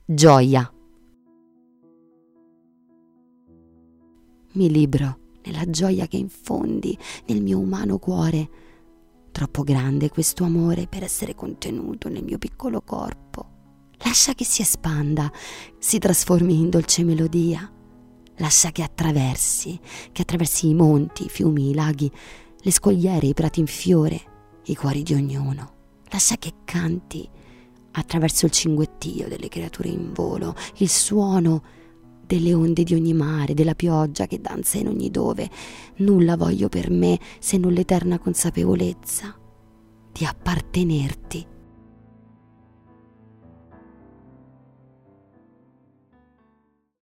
gioia. Mi libero nella gioia che infondi nel mio umano cuore. Troppo grande questo amore per essere contenuto nel mio piccolo corpo. Lascia che si espanda, si trasformi in dolce melodia. Lascia che attraversi i monti, i fiumi, i laghi, le scogliere, i prati in fiore, i cuori di ognuno. Lascia che canti attraverso il cinguettio delle creature in volo, il suono delle onde di ogni mare, della pioggia che danza in ogni dove. Nulla voglio per me se non l'eterna consapevolezza di appartenerti.